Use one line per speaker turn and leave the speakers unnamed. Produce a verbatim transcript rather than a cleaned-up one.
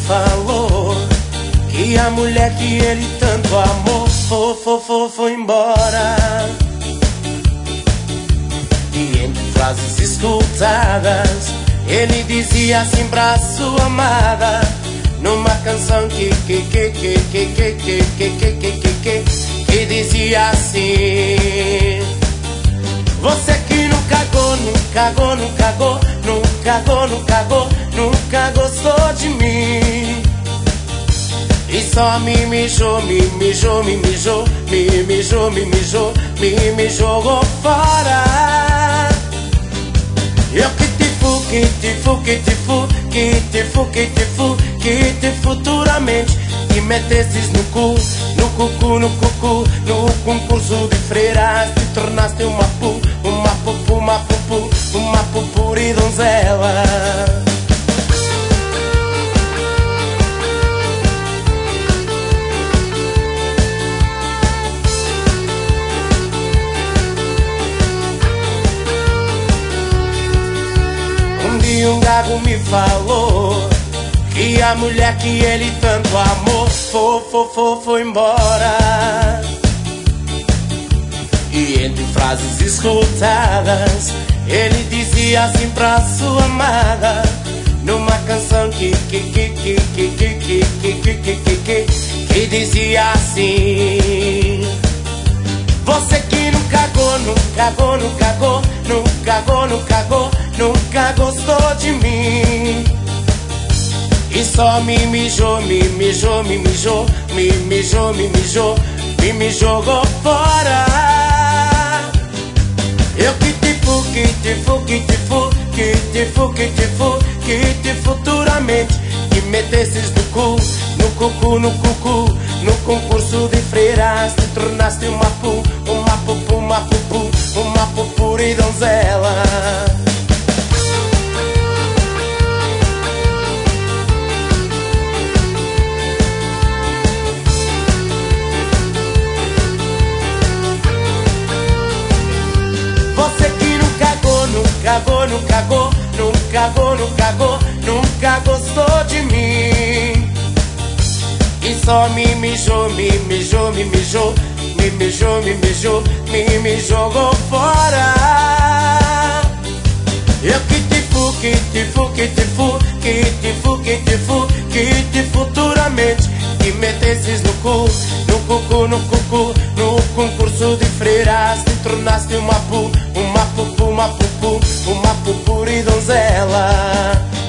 falou que a mulher que ele tanto amou foi, foi, foi, foi embora. E entre frases escutadas, ele dizia assim pra sua amada, numa canção que que que que que que que que que que que que dizia assim: você que não cagou, não cagou, não cagou, não cagou, não cagou, nunca gostou de mim. E só me mijou, me mijou, me mijou, me mijou, me mijou, me me jogou fora. Eu que te fu, que te fu, que te fu, que te fu, que te fu, que te futuramente te metesses no cu, no cucu, no cucu, no concurso de freiras, te tornaste uma pu, uma pupu, uma pupu, uma pupuri donzela. E um gago me falou que a mulher que ele tanto amou foi, foi, foi, foi embora. E entre frases escutadas, ele dizia assim pra sua amada, numa canção que que que que que que que que que que que que que dizia assim: você que não cagou, não cagou, não cagou, não cagou, não cagou, nunca gostou de mim. E só me mijou, me mijou, me mijou, me mijou, me mijou, me me jogou fora. Eu que te fu, que te fu, que te fu, que te fu, que te fu, que te futuramente te metesses no cu, no cucu, no cucu, no concurso de freiras, te tornaste uma pu, uma pupu, uma pupu, uma pupuri donzela. Você que não cagou, não cagou, não cagou, não cagou, não cagou, nunca gostou de mim. E só me mijou, me mijou, me mijou, me mijou, me mijou, me me jogou fora. Eu que te fu, que te fu, que te fu, que te fu, que te fu, que te futuramente te metesses no cu, no cucu, no cucu, no concurso de freiras, te tornaste uma pu, uma pupu, uma pupu, uma pupuri donzela.